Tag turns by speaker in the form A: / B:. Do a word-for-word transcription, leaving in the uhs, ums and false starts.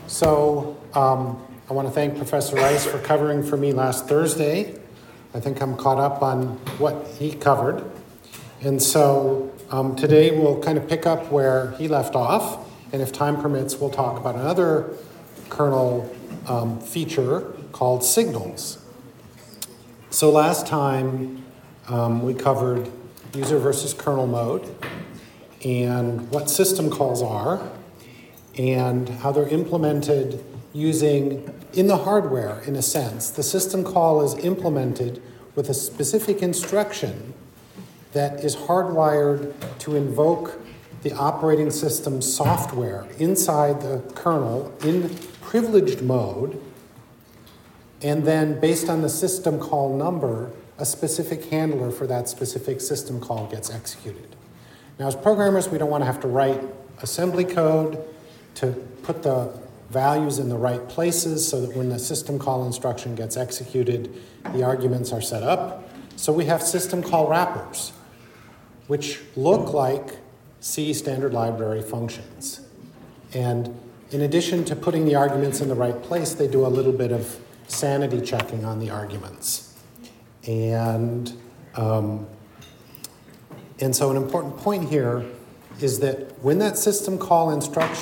A: So um, I want to thank Professor Rice for covering for me last Thursday. I think I'm caught up on what he covered. And so um, today we'll kind of pick up where he left off. And if time permits, we'll talk about another kernel um, feature called signals. So last time um, we covered user versus kernel mode and what system calls are and how they're implemented using, in the hardware, in a sense. The system call is implemented with a specific instruction that is hardwired to invoke the operating system software inside the kernel in privileged mode, and then based on the system call number, a specific handler for that specific system call gets executed. Now, as programmers, we don't want to have to write assembly code to put the values in the right places so that when the system call instruction gets executed, the arguments are set up. So we have system call wrappers, which look like C standard library functions. And in addition to putting the arguments in the right place, they do a little bit of sanity checking on the arguments. And, um, and so an important point here is that when that system call instruction